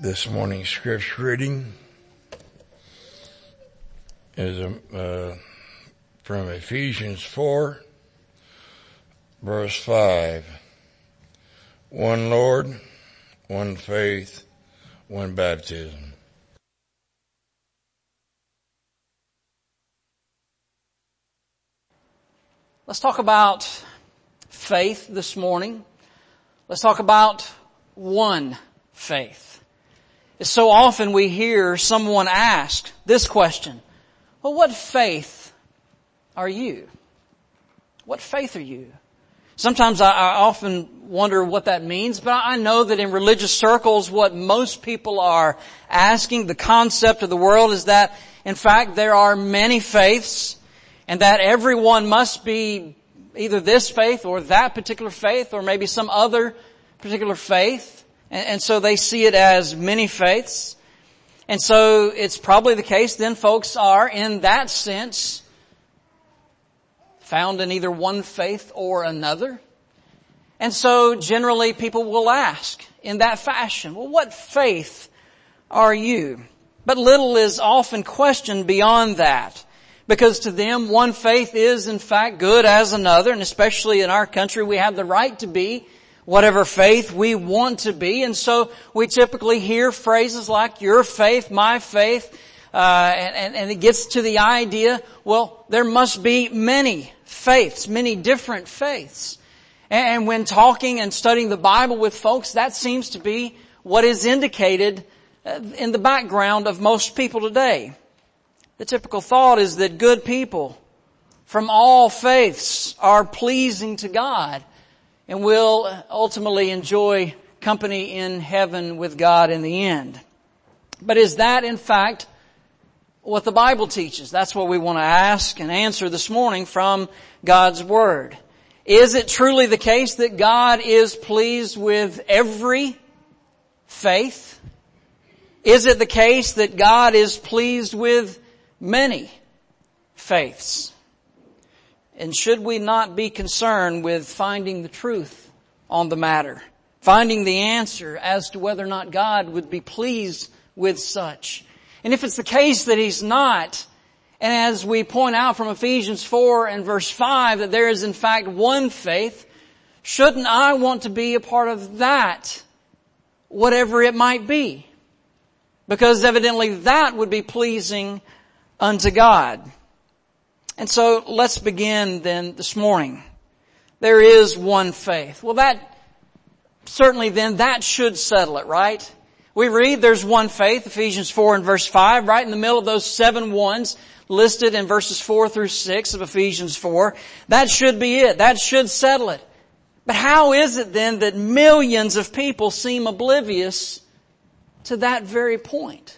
This morning's scripture reading is from Ephesians 4, verse 5. One Lord, one faith, one baptism. Let's talk about faith this morning. Let's talk about one faith. So often we hear someone ask this question, well, what faith are you? What faith are you? Sometimes I often wonder what that means, but I know that in religious circles what most people are asking, the concept of the world is that, in fact, there are many faiths and that everyone must be either this faith or that particular faith or maybe some other particular faith. And so they see it as many faiths. And so it's probably the case then folks are, in that sense, found in either one faith or another. And so generally people will ask in that fashion, well, what faith are you? But little is often questioned beyond that. Because to them, one faith is in fact good as another. And especially in our country, we have the right to be whatever faith we want to be. And so we typically hear phrases like your faith, my faith, and it gets to the idea, well, there must be many faiths, many different faiths. And when talking and studying the Bible with folks, that seems to be what is indicated in the background of most people today. The typical thought is that good people from all faiths are pleasing to God and will ultimately enjoy company in heaven with God in the end. But is that in fact what the Bible teaches? That's what we want to ask and answer this morning from God's Word. Is it truly the case that God is pleased with every faith? Is it the case that God is pleased with many faiths? And should we not be concerned with finding the truth on the matter? Finding the answer as to whether or not God would be pleased with such. And if it's the case that He's not, and as we point out from Ephesians 4 and verse 5 that there is in fact one faith, shouldn't I want to be a part of that, whatever it might be? Because evidently that would be pleasing unto God. And so let's begin then this morning. There is one faith. Well, that certainly then that should settle it, right? We read there's one faith, Ephesians 4 and verse 5, right in the middle of those 7 ones listed in verses 4 through 6 of Ephesians 4. That should be it. That should settle it. But how is it then that millions of people seem oblivious to that very point?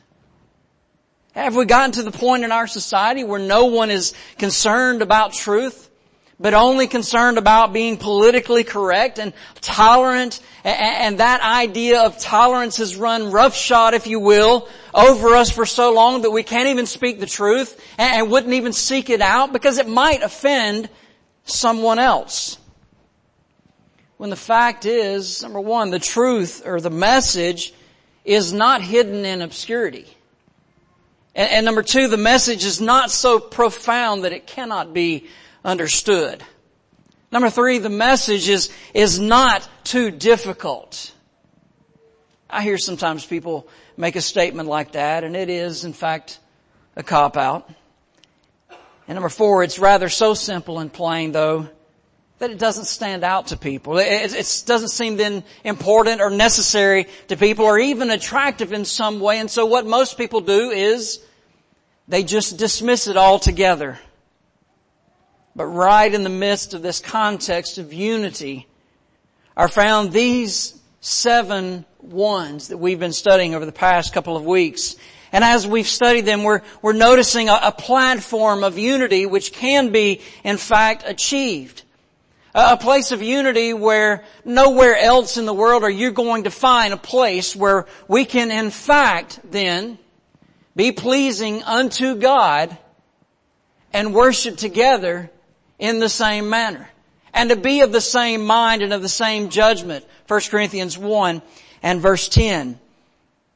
Have we gotten to the point in our society where no one is concerned about truth, but only concerned about being politically correct and tolerant, and that idea of tolerance has run roughshod, if you will, over us for so long that we can't even speak the truth and wouldn't even seek it out because it might offend someone else? When the fact is, number one, the truth or the message is not hidden in obscurity. And number two, the message is not so profound that it cannot be understood. Number three, the message is not too difficult. I hear sometimes people make a statement like that, and it is, in fact, a cop-out. And number four, it's rather so simple and plain, though, that it doesn't stand out to people. It doesn't seem then important or necessary to people or even attractive in some way. And so what most people do is they just dismiss it altogether. But right in the midst of this context of unity are found these 7 ones that we've been studying over the past couple of weeks. And as we've studied them, we're noticing a platform of unity which can be, in fact, achieved. A place of unity where nowhere else in the world are you going to find a place where we can, in fact, then be pleasing unto God and worship together in the same manner. And to be of the same mind and of the same judgment. 1 Corinthians 1 and verse 10.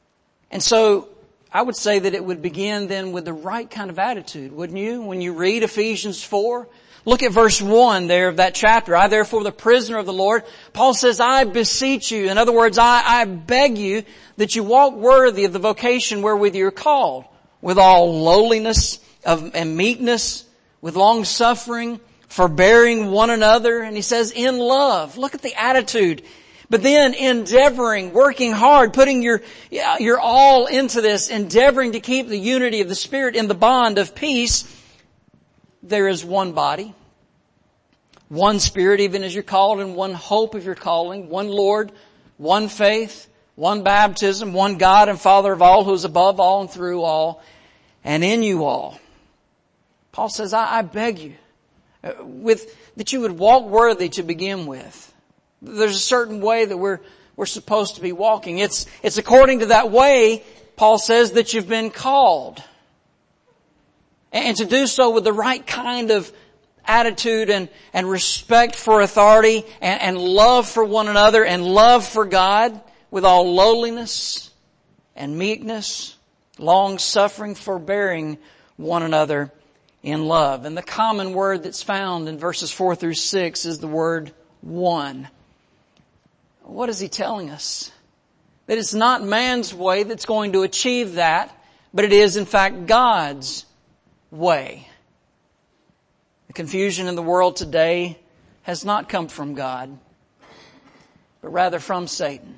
And so I would say that it would begin then with the right kind of attitude, wouldn't you? When you read Ephesians 4, look at verse 1 there of that chapter. I therefore, the prisoner of the Lord, Paul says, I beseech you. In other words, I beg you that you walk worthy of the vocation wherewith you are called, with all lowliness and meekness, with long suffering, forbearing one another. And he says, in love. Look at the attitude. But then endeavoring, working hard, putting your all into this, endeavoring to keep the unity of the Spirit in the bond of peace. There is one body, one Spirit, even as you're called, and one hope of your calling, one Lord, one faith, one baptism, one God and Father of all, who is above all and through all and in you all. Paul says, I beg you, that you would walk worthy to begin with. There's a certain way that we're supposed to be walking. It's according to that way, Paul says, that you've been called. And to do so with the right kind of attitude and respect for authority and love for one another and love for God, with all lowliness and meekness, long suffering, forbearing one another in love. And the common word that's found in verses 4 through 6 is the word one. What is he telling us? That it's not man's way that's going to achieve that, but it is in fact God's way. The confusion in the world today has not come from God, but rather from Satan.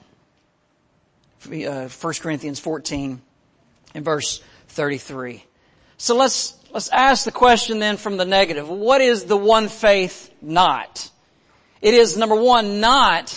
1 Corinthians 14 and verse 33. So let's ask the question then from the negative. What is the one faith not? It is, number one, not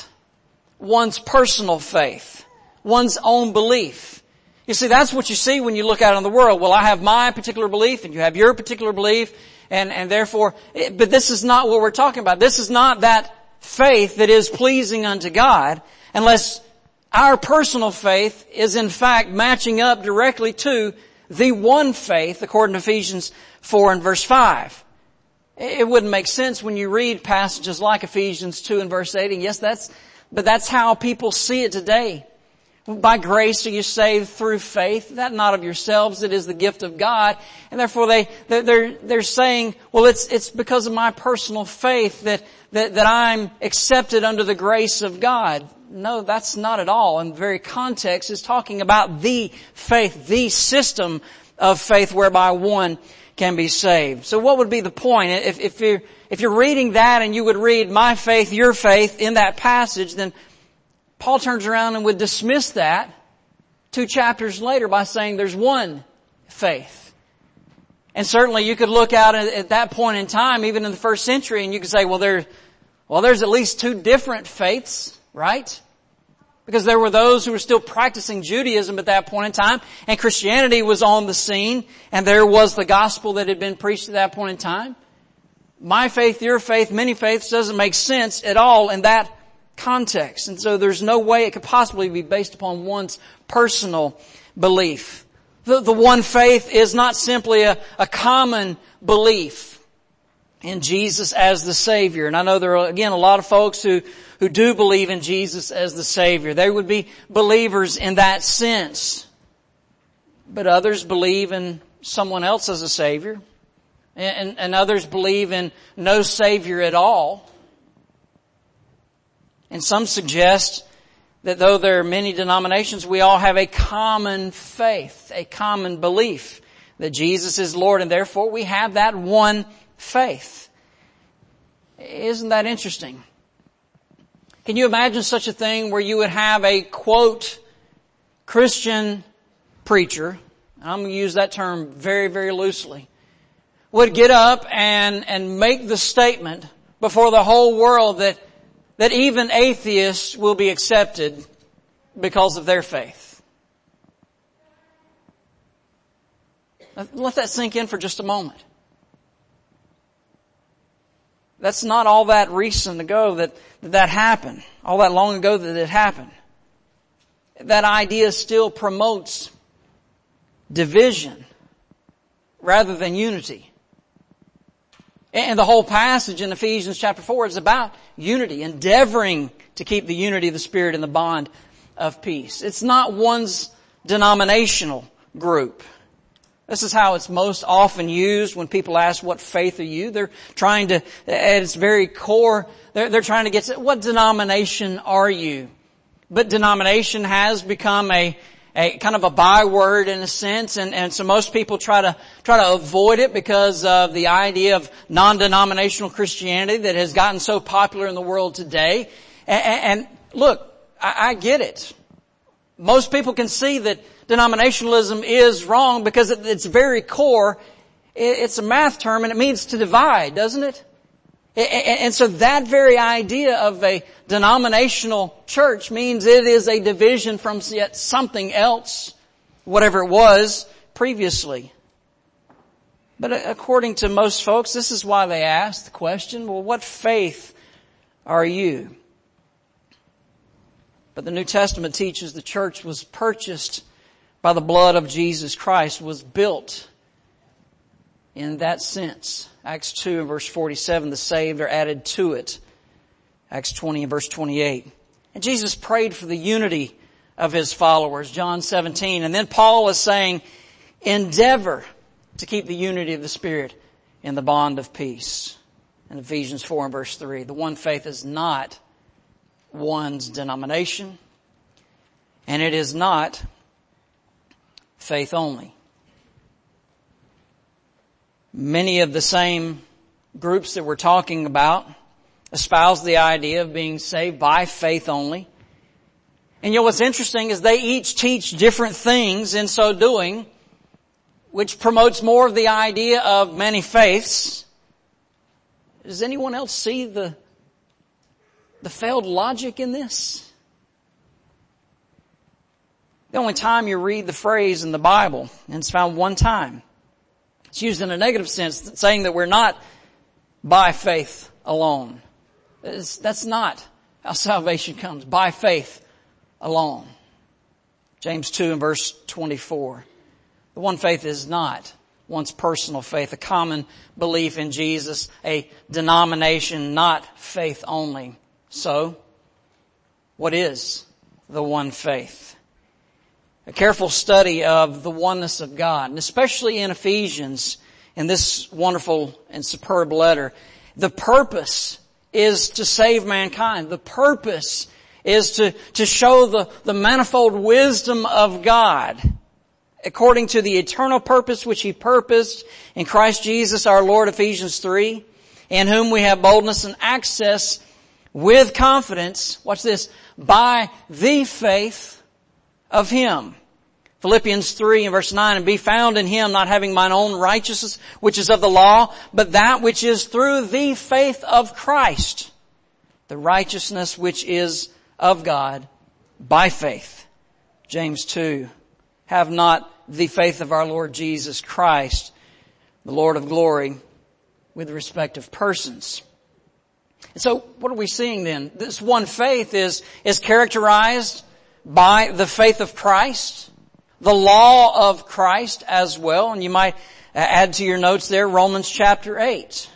one's personal faith, one's own belief. You see, that's what you see when you look out in the world. Well, I have my particular belief and you have your particular belief and therefore, but this is not what we're talking about. This is not that faith that is pleasing unto God unless our personal faith is in fact matching up directly to the one faith according to Ephesians 4 and verse 5. It wouldn't make sense when you read passages like Ephesians 2 and verse 8. And yes, but that's how people see it today. By grace are you saved through faith, that not of yourselves, it is the gift of God. And therefore they're saying, well, it's because of my personal faith that I'm accepted under the grace of God. No, that's not at all. And the very context is talking about the faith, the system of faith whereby one can be saved. So what would be the point? If you're reading that and you would read my faith, your faith in that passage, then Paul turns around and would dismiss that 2 chapters later by saying there's one faith. And certainly you could look out at that point in time, even in the first century, and you could say, well, there's at least 2 different faiths, right? Because there were those who were still practicing Judaism at that point in time, and Christianity was on the scene, and there was the gospel that had been preached at that point in time. My faith, your faith, many faiths doesn't make sense at all in that context. And so there's no way it could possibly be based upon one's personal belief. The one faith is not simply a common belief in Jesus as the Savior. And I know there are, again, a lot of folks who do believe in Jesus as the Savior. They would be believers in that sense. But others believe in someone else as a Savior. And others believe in no Savior at all. And some suggest that though there are many denominations, we all have a common faith, a common belief that Jesus is Lord, and therefore we have that one faith. Isn't that interesting? Can you imagine such a thing where you would have a, quote, Christian preacher, I'm going to use that term very, very loosely, would get up and make the statement before the whole world that even atheists will be accepted because of their faith. Let that sink in for just a moment. That's not all that recent ago that happened. All that long ago that it happened. That idea still promotes division rather than unity. And the whole passage in Ephesians chapter 4 is about unity, endeavoring to keep the unity of the Spirit in the bond of peace. It's not one's denominational group. This is how it's most often used when people ask, what faith are you? They're trying to, at its very core, they're trying to get to, what denomination are you? But denomination has become a kind of a byword in a sense, and so most people try to avoid it because of the idea of non-denominational Christianity that has gotten so popular in the world today. And look, I get it. Most people can see that denominationalism is wrong because at its very core, it's a math term and it means to divide, doesn't it? And so that very idea of a denominational church means it is a division from yet something else, whatever it was previously. But according to most folks, this is why they ask the question, well, what faith are you? But the New Testament teaches the church was purchased by the blood of Jesus Christ, was built in that sense. Acts 2 and verse 47, the saved are added to it. Acts 20 and verse 28. And Jesus prayed for the unity of His followers, John 17. And then Paul is saying, endeavor to keep the unity of the Spirit in the bond of peace. In Ephesians 4 and verse 3, the one faith is not one's denomination, and it is not faith only. Many of the same groups that we're talking about espouse the idea of being saved by faith only. And you know what's interesting is they each teach different things in so doing, which promotes more of the idea of many faiths. Does anyone else see the failed logic in this? The only time you read the phrase in the Bible, and it's found one time, it's used in a negative sense, saying that we're not by faith alone. That's not how salvation comes, by faith alone. James 2 and verse 24. The one faith is not one's personal faith, a common belief in Jesus, a denomination, not faith only. So, what is the one faith? A careful study of the oneness of God, and especially in Ephesians, in this wonderful and superb letter, the purpose is to save mankind. The purpose is to show the manifold wisdom of God according to the eternal purpose which He purposed in Christ Jesus our Lord, Ephesians 3, in whom we have boldness and access with confidence, watch this, by the faith of Him. Philippians 3 and verse 9, and be found in Him, not having mine own righteousness, which is of the law, but that which is through the faith of Christ, the righteousness which is of God by faith. James 2, have not the faith of our Lord Jesus Christ, the Lord of glory, with respect of persons. And so what are we seeing then? This one faith is characterized by the faith of Christ, the law of Christ as well. And you might add to your notes there Romans chapter 8.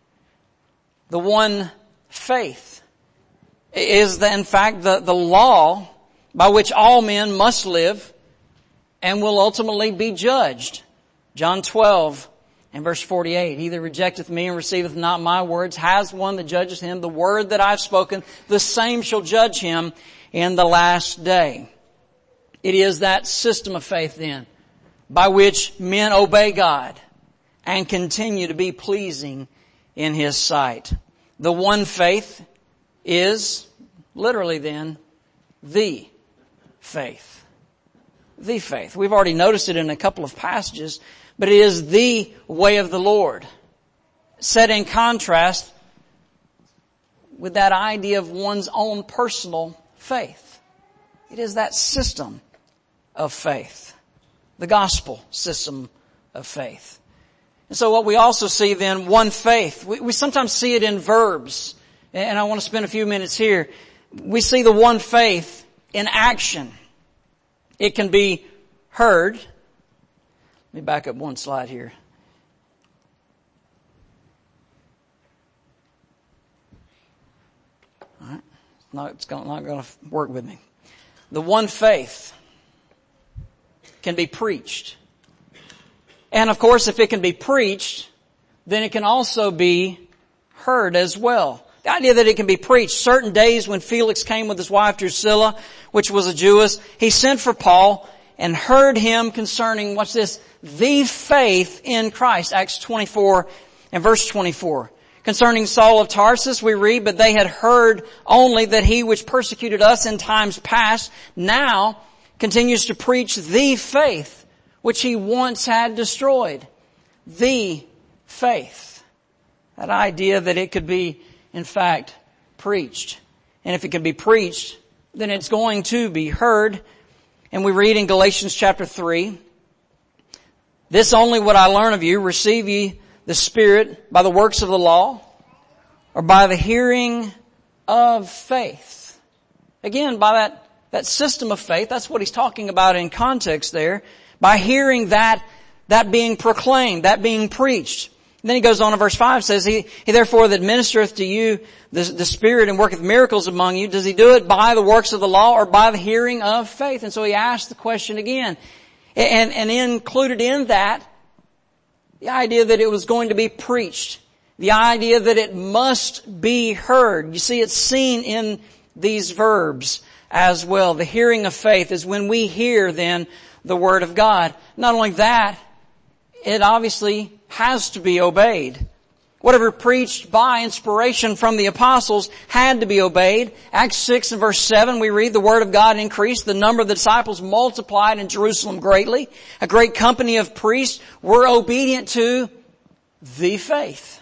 The one faith is in fact the law by which all men must live and will ultimately be judged. John 12 and verse 48, he that rejecteth me and receiveth not my words has one that judges him. The word that I've spoken, the same shall judge him in the last day. It is that system of faith then by which men obey God and continue to be pleasing in His sight. The one faith is literally then the faith. The faith. We've already noticed it in a couple of passages, but it is the way of the Lord, set in contrast with that idea of one's own personal faith. It is that system of faith, the gospel system of faith. And so what we also see then, one faith, we sometimes see it in verbs, and I want to spend a few minutes here. We see the one faith in action. It can be heard. Let me back up one slide here. All right. It's not going to work with me. The one faith can be preached. And of course, if it can be preached, then it can also be heard as well. The idea that it can be preached. Certain days when Felix came with his wife Drusilla, which was a Jewess, he sent for Paul and heard him concerning, watch this, the faith in Christ. Acts 24 and verse 24. Concerning Saul of Tarsus, we read, but they had heard only that he which persecuted us in times past now continues to preach the faith which he once had destroyed. The faith. That idea that it could be, in fact, preached. And if it can be preached, then it's going to be heard. And we read in Galatians chapter 3, this only would I learn of you, receive ye the Spirit by the works of the law, or by the hearing of faith. Again, by that system of faith, that's what he's talking about in context there. By hearing that being proclaimed, that being preached. And then he goes on in verse 5, says, He therefore that ministereth to you the Spirit and worketh miracles among you, does he do it by the works of the law or by the hearing of faith? And so he asked the question again. And included in that, the idea that it was going to be preached. The idea that it must be heard. You see, it's seen in these verbs as well. The hearing of faith is when we hear then the Word of God. Not only that, it obviously has to be obeyed. Whatever preached by inspiration from the apostles had to be obeyed. Acts 6 and verse 7 we read, the Word of God increased, the number of the disciples multiplied in Jerusalem greatly. A great company of priests were obedient to the faith.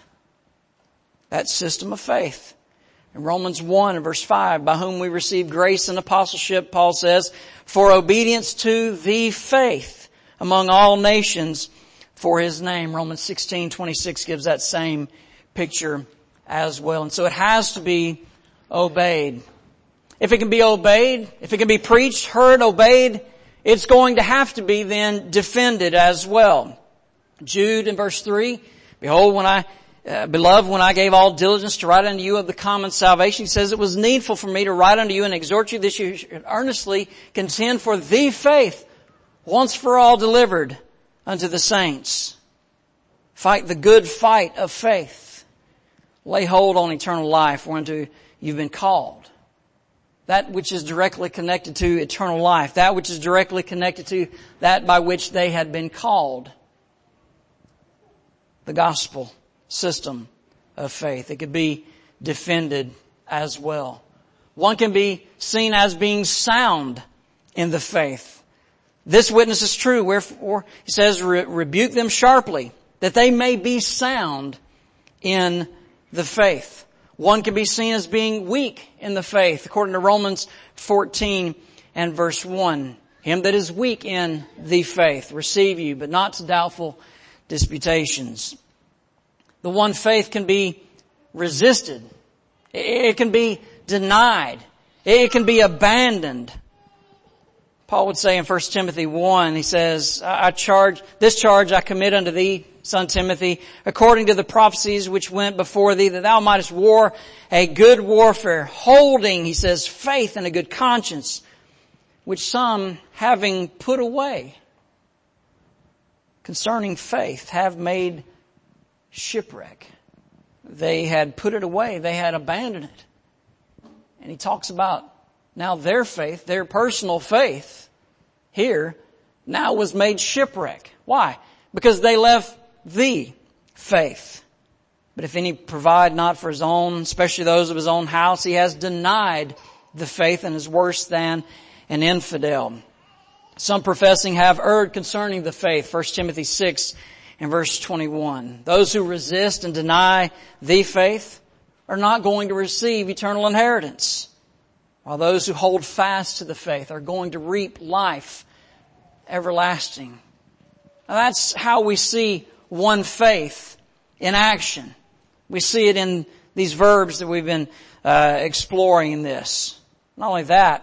That system of faith. In Romans 1 and verse 5, by whom we receive grace and apostleship, Paul says, for obedience to the faith among all nations, for His name. Romans 16:26 gives that same picture as well. And so it has to be obeyed. If it can be obeyed, if it can be preached, heard, obeyed, it's going to have to be then defended as well. Jude in verse 3, behold, beloved, when I gave all diligence to write unto you of the common salvation, he says, it was needful for me to write unto you and exhort you that you should earnestly contend for the faith once for all delivered unto the saints. Fight the good fight of faith. Lay hold on eternal life whereunto you've been called. That which is directly connected to eternal life. That which is directly connected to that by which they had been called. The gospel system of faith. It could be defended as well. One can be seen as being sound in the faith. This witness is true, wherefore he says, rebuke them sharply, that they may be sound in the faith. One can be seen as being weak in the faith, according to Romans 14 and verse 1. Him that is weak in the faith, receive you, but not to doubtful disputations. The one faith can be resisted. It can be denied. It can be abandoned. Paul would say in 1 Timothy 1, he says, this charge I commit unto thee, son Timothy, according to the prophecies which went before thee, that thou mightest war a good warfare, holding, he says, faith and a good conscience, which some, having put away concerning faith, have made shipwreck. They had put it away. They had abandoned it. And he talks about now their faith, their personal faith here, now was made shipwreck. Why? Because they left the faith. But if any provide not for his own, especially those of his own house, he has denied the faith and is worse than an infidel. Some professing have erred concerning the faith. 1 Timothy 6 and verse 21. Those who resist and deny the faith are not going to receive eternal inheritance, while those who hold fast to the faith are going to reap life everlasting. Now that's how we see one faith in action. We see it in these verbs that we've been exploring in this. Not only that,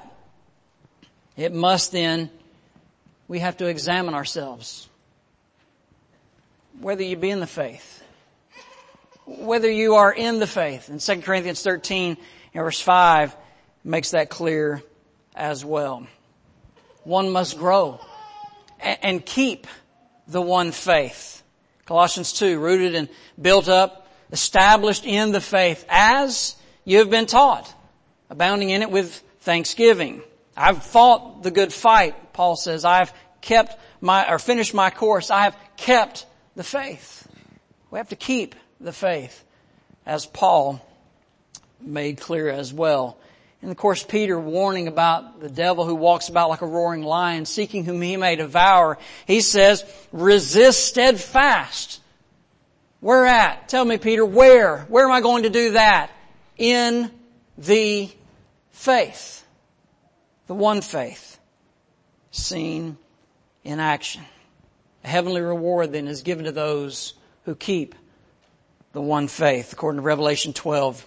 it must then, we have to examine ourselves. Whether you be in the faith. Whether you are in the faith. In 2 Corinthians 13 and verse 5 makes that clear as well. One must grow. and keep the one faith. Colossians 2, rooted and built up, established in the faith as you have been taught, abounding in it with thanksgiving. I've fought the good fight, Paul says. I've finished my course. I have kept the faith. We have to keep the faith, as Paul made clear as well. And of course, Peter warning about the devil who walks about like a roaring lion, seeking whom he may devour. He says, resist steadfast. Where at? Tell me, Peter, where? Where am I going to do that? In the faith. The one faith. Seen in action. A heavenly reward then is given to those who keep the one faith, according to Revelation 12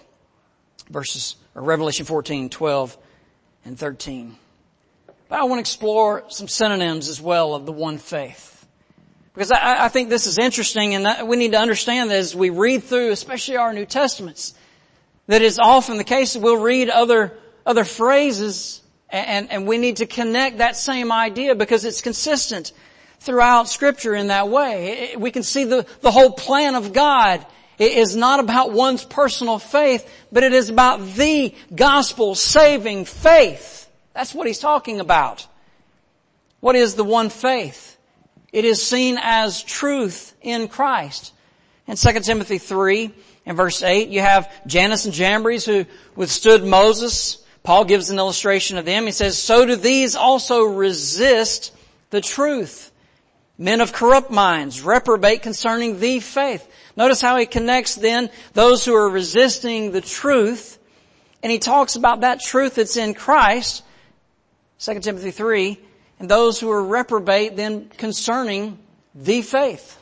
Revelation 14, 12 and 13. But I want to explore some synonyms as well of the one faith. Because I think this is interesting, and we need to understand that as we read through, especially our New Testaments, that is often the case that we'll read other phrases and we need to connect that same idea because it's consistent throughout Scripture in that way. We can see the whole plan of God. It is not about one's personal faith, but it is about the gospel saving faith. That's what he's talking about. What is the one faith? It is seen as truth in Christ. In 2 Timothy 3 and verse 8, you have Jannes and Jambres who withstood Moses. Paul gives an illustration of them. He says, so do these also resist the truth. Men of corrupt minds reprobate concerning the faith. Notice how he connects then those who are resisting the truth, and he talks about that truth that's in Christ, 2 Timothy 3, and those who are reprobate then concerning the faith.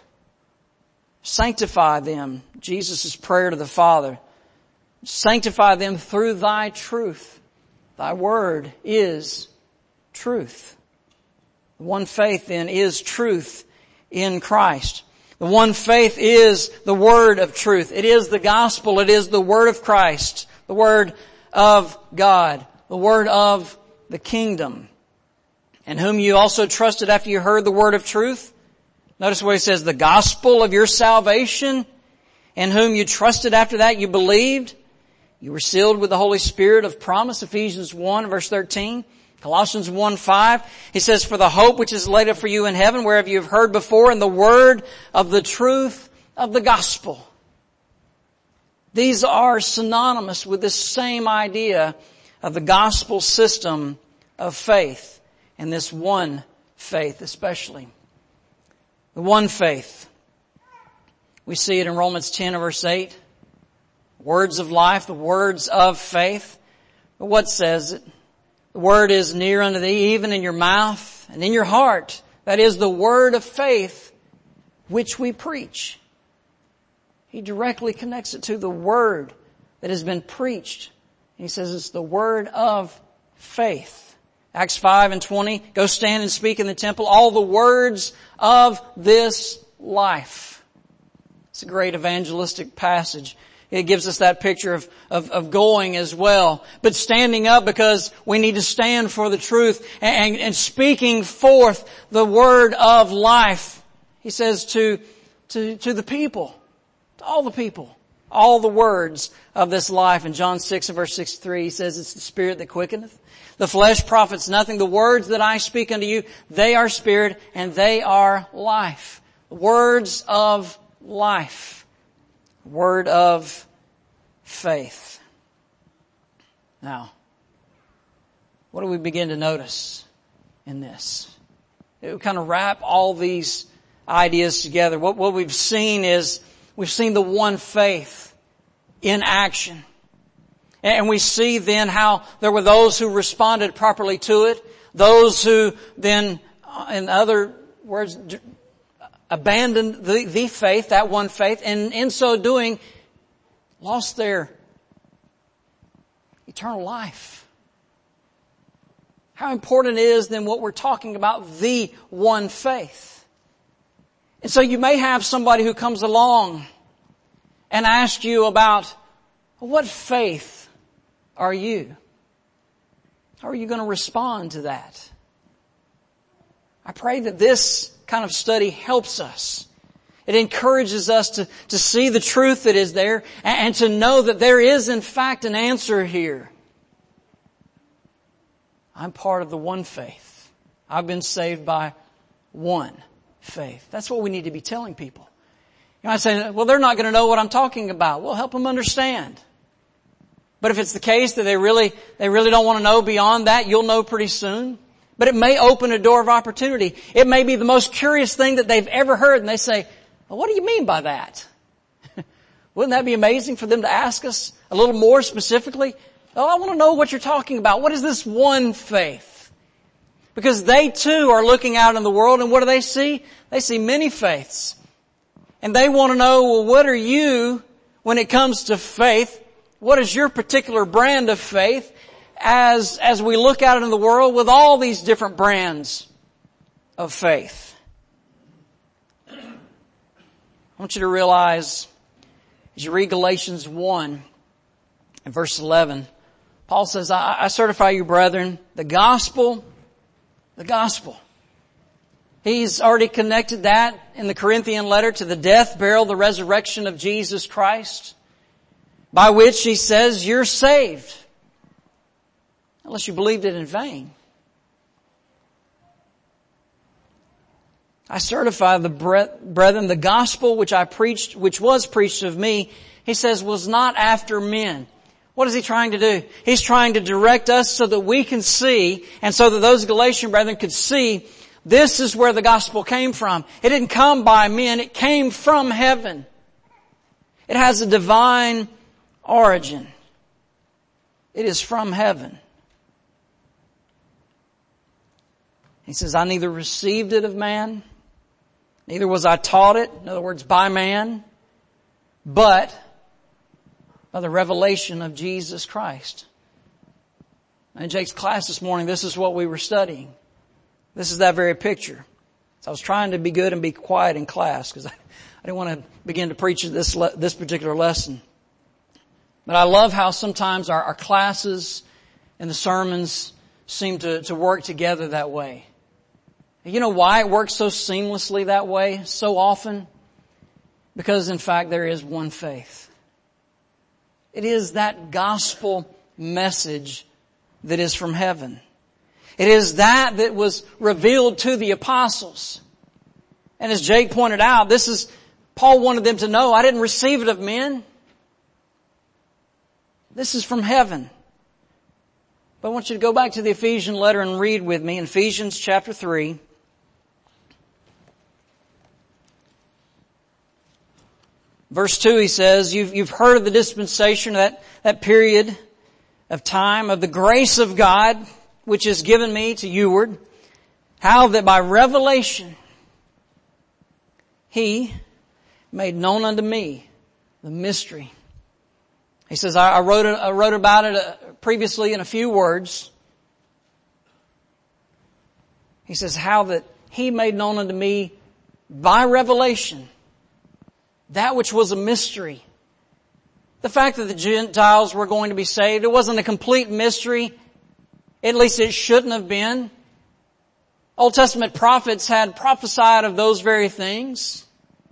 Sanctify them, Jesus' prayer to the Father. Sanctify them through thy truth. Thy word is truth. The one faith then is truth in Christ. The one faith is the word of truth. It is the gospel. It is the word of Christ, the word of God, the word of the kingdom, in whom you also trusted after you heard the word of truth. Notice what he says, the gospel of your salvation, in whom you trusted after that you believed. You were sealed with the Holy Spirit of promise, Ephesians 1 verse 13. Colossians 1:5, he says, for the hope which is laid up for you in heaven, whereof you have heard before, in the word of the truth of the gospel. These are synonymous with this same idea of the gospel system of faith, and this one faith especially. The one faith. We see it in Romans 10 verse 8. Words of life, the words of faith. But what says it? The word is near unto thee, even in your mouth and in your heart. That is the word of faith which we preach. He directly connects it to the word that has been preached. He says it's the word of faith. Acts 5 and 20, go stand and speak in the temple all the words of this life. It's a great evangelistic passage. It gives us that picture of going as well. But standing up because we need to stand for the truth and speaking forth the word of life. He says to the people, to all the people, all the words of this life. In John 6 and verse 63, he says it's the spirit that quickeneth. The flesh profits nothing. The words that I speak unto you, they are spirit and they are life. Words of life. Word of faith. Now, what do we begin to notice in this? It kind of wrap all these ideas together. What we've seen is, we've seen the one faith in action. And we see then how there were those who responded properly to it, those who then, in other words, abandoned the faith, that one faith, and in so doing, lost their eternal life. How important it is then what we're talking about, the one faith. And so you may have somebody who comes along and asks you about, what faith are you? How are you going to respond to that? I pray that this kind of study helps us. It encourages us to see the truth that is there and to know that there is in fact an answer here. I'm part of the one faith. I've been saved by one faith. That's what we need to be telling people. You might say, well, they're not going to know what I'm talking about. Well, help them understand. But if it's the case that they really don't want to know beyond that, you'll know pretty soon. But it may open a door of opportunity. It may be the most curious thing that they've ever heard, and they say, well, what do you mean by that? Wouldn't that be amazing for them to ask us a little more specifically? Oh, I want to know what you're talking about. What is this one faith? Because they too are looking out in the world, and what do they see? They see many faiths. And they want to know, well, what are you, when it comes to faith, what is your particular brand of faith as we look out into the world with all these different brands of faith? I want you to realize, as you read Galatians 1 and verse 11, Paul says, I certify you, brethren, the gospel. He's already connected that in the Corinthian letter to the death, burial, the resurrection of Jesus Christ, by which he says you're saved, unless you believed it in vain. I certify the brethren, the gospel which I preached, which was preached of me, he says, was not after men. What is he trying to do? He's trying to direct us so that we can see, and so that those Galatian brethren could see, this is where the gospel came from. It didn't come by men, it came from heaven. It has a divine origin. It is from heaven. He says, I neither received it of man, neither was I taught it, in other words, by man, but by the revelation of Jesus Christ. In Jake's class this morning, this is what we were studying. This is that very picture. So I was trying to be good and be quiet in class because I didn't want to begin to preach this particular lesson. But I love how sometimes our classes and the sermons seem to work together that way. You know why it works so seamlessly that way so often? Because in fact there is one faith. It is that gospel message that is from heaven. It is that was revealed to the apostles. And as Jake pointed out, Paul wanted them to know, I didn't receive it of men. This is from heaven. But I want you to go back to the Ephesian letter and read with me in Ephesians chapter 3. Verse 2, he says, you've heard of the dispensation, that period of time of the grace of God, which is given me to youward, how that by revelation he made known unto me the mystery. He says, I wrote about it previously in a few words. He says, how that he made known unto me by revelation that which was a mystery. The fact that the Gentiles were going to be saved, it wasn't a complete mystery. At least it shouldn't have been. Old Testament prophets had prophesied of those very things.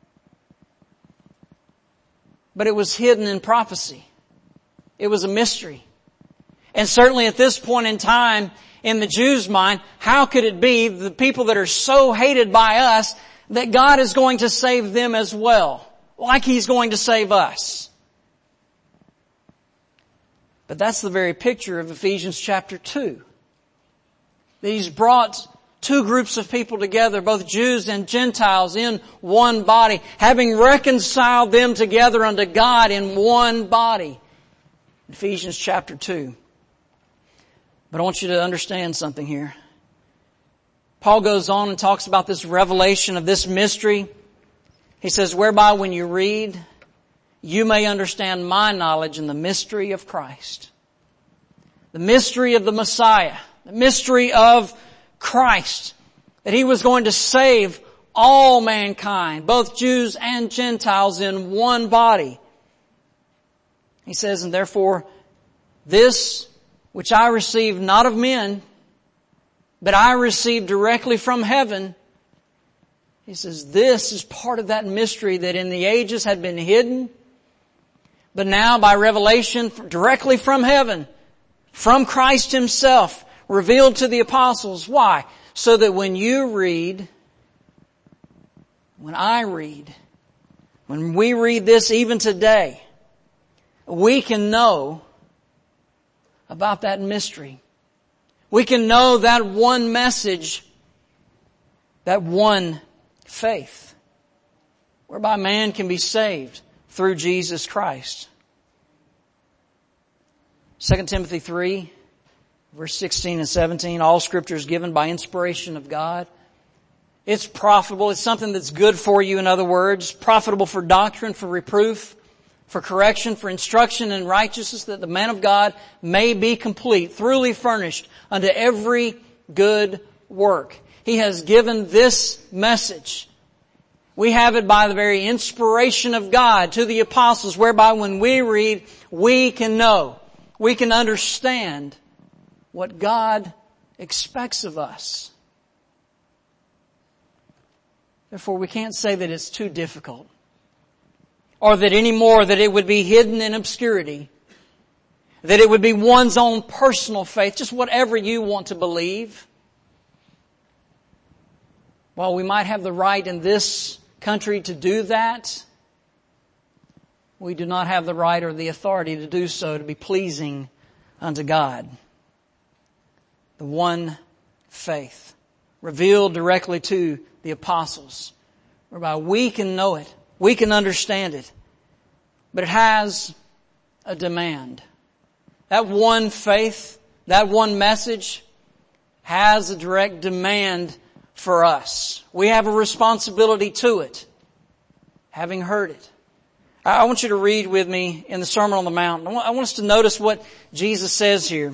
But it was hidden in prophecy. It was a mystery. And certainly at this point in time, in the Jews' mind, how could it be the people that are so hated by us that God is going to save them as well? Like He's going to save us. But that's the very picture of Ephesians chapter 2. That He's brought two groups of people together, both Jews and Gentiles, in one body, having reconciled them together unto God in one body. Ephesians chapter 2. But I want you to understand something here. Paul goes on and talks about this revelation of this mystery. He says, whereby when you read, you may understand my knowledge in the mystery of Christ. The mystery of the Messiah. The mystery of Christ. That He was going to save all mankind, both Jews and Gentiles, in one body. He says, and therefore, this which I received not of men, but I received directly from heaven. He says, this is part of that mystery that in the ages had been hidden, but now by revelation directly from heaven, from Christ Himself, revealed to the apostles. Why? So that when you read, when I read, when we read this even today, we can know about that mystery. We can know that one message, that one faith, whereby man can be saved through Jesus Christ. 2 Timothy 3, verse 16 and 17, all Scripture is given by inspiration of God. It's profitable. It's something that's good for you, in other words. Profitable for doctrine, for reproof, for correction, for instruction in righteousness, that the man of God may be complete, thoroughly furnished unto every good work. He has given this message. We have it by the very inspiration of God to the apostles, whereby when we read, we can know, we can understand what God expects of us. Therefore, we can't say that it's too difficult, or that anymore that it would be hidden in obscurity, that it would be one's own personal faith, just whatever you want to believe. While we might have the right in this country to do that, we do not have the right or the authority to do so to be pleasing unto God. The one faith revealed directly to the apostles, whereby we can know it, we can understand it, but it has a demand. That one faith, that one message has a direct demand for us. We have a responsibility to it, having heard it. I want you to read with me in the Sermon on the Mount. I want us to notice what Jesus says here.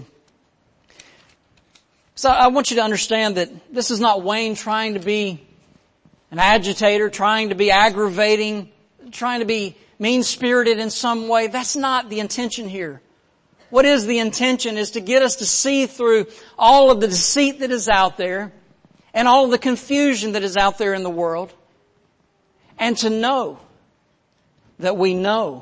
So I want you to understand that this is not Wayne trying to be an agitator, trying to be aggravating, trying to be mean-spirited in some way. That's not the intention here. What is the intention is to get us to see through all of the deceit that is out there and all of the confusion that is out there in the world, and to know that we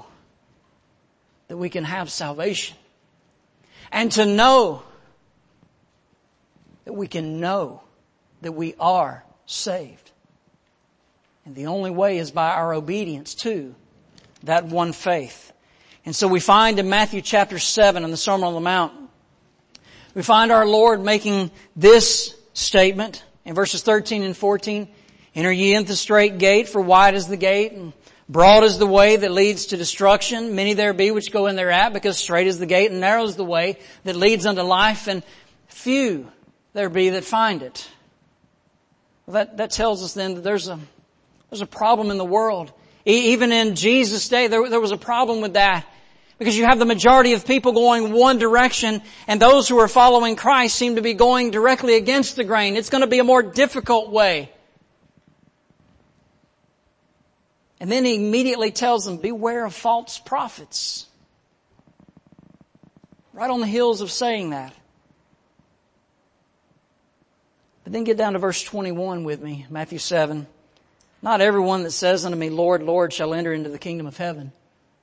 can have salvation, and to know that we can know that we are saved. And the only way is by our obedience to that one faith. And so we find in Matthew chapter 7 in the Sermon on the Mount, we find our Lord making this statement in verses 13 and 14. Enter ye into the straight gate, for wide is the gate, and broad is the way that leads to destruction. Many there be which go in thereat, because straight is the gate and narrow is the way that leads unto life, and few there be that find it. Well, that tells us then that there's a problem in the world. Even in Jesus' day, there was a problem with that. Because you have the majority of people going one direction, and those who are following Christ seem to be going directly against the grain. It's going to be a more difficult way. And then He immediately tells them, beware of false prophets. Right on the heels of saying that. But then get down to verse 21 with me, Matthew 7. Not everyone that says unto me, Lord, Lord, shall enter into the kingdom of heaven.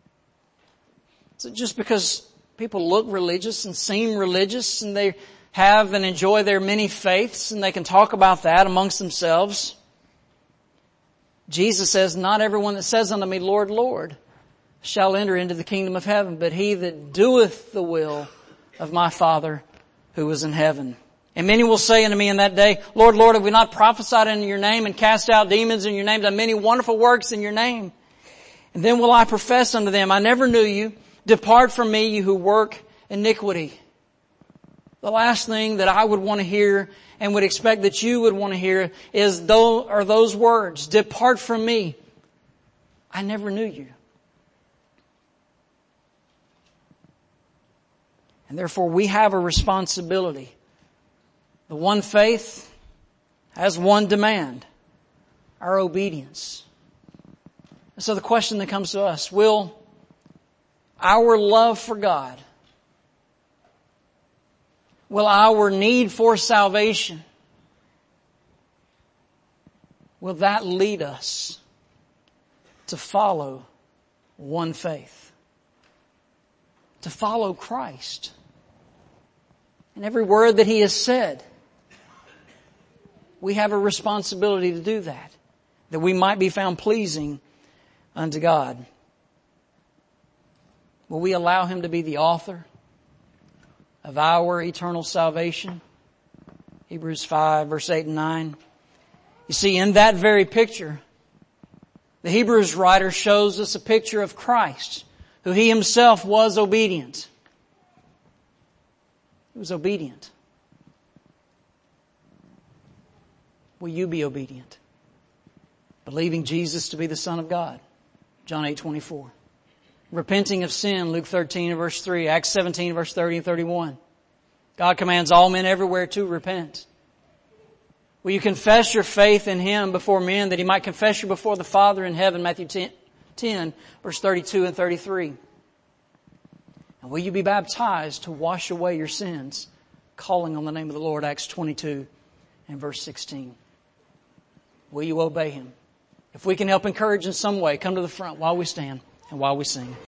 So just because people look religious and seem religious, and they have and enjoy their many faiths, and they can talk about that amongst themselves, Jesus says, not everyone that says unto me, Lord, Lord, shall enter into the kingdom of heaven, but he that doeth the will of my Father who is in heaven. And many will say unto me in that day, Lord, Lord, have we not prophesied in your name, and cast out demons in your name, done many wonderful works in your name? And then will I profess unto them, I never knew you. Depart from me, you who work iniquity. The last thing that I would want to hear and would expect that you would want to hear is those words, depart from me. I never knew you. And therefore we have a responsibility. The one faith has one demand, our obedience. And so the question that comes to us, will our love for God, will our need for salvation, will that lead us to follow one faith? To follow Christ. And every word that He has said, we have a responsibility to do that. That we might be found pleasing unto God. Will we allow Him to be the author of our eternal salvation? Hebrews 5, verse 8 and 9. You see, in that very picture, the Hebrews writer shows us a picture of Christ, who He Himself was obedient. He was obedient. Will you be obedient? Believing Jesus to be the Son of God. John 8:24. Repenting of sin, Luke 13 and verse 3, Acts 17 verse 30 and 31. God commands all men everywhere to repent. Will you confess your faith in Him before men that He might confess you before the Father in heaven, Matthew 10 verse 32 and 33. And will you be baptized to wash away your sins, calling on the name of the Lord, Acts 22 and verse 16. Will you obey Him? If we can help encourage in some way, come to the front while we stand and while we sing.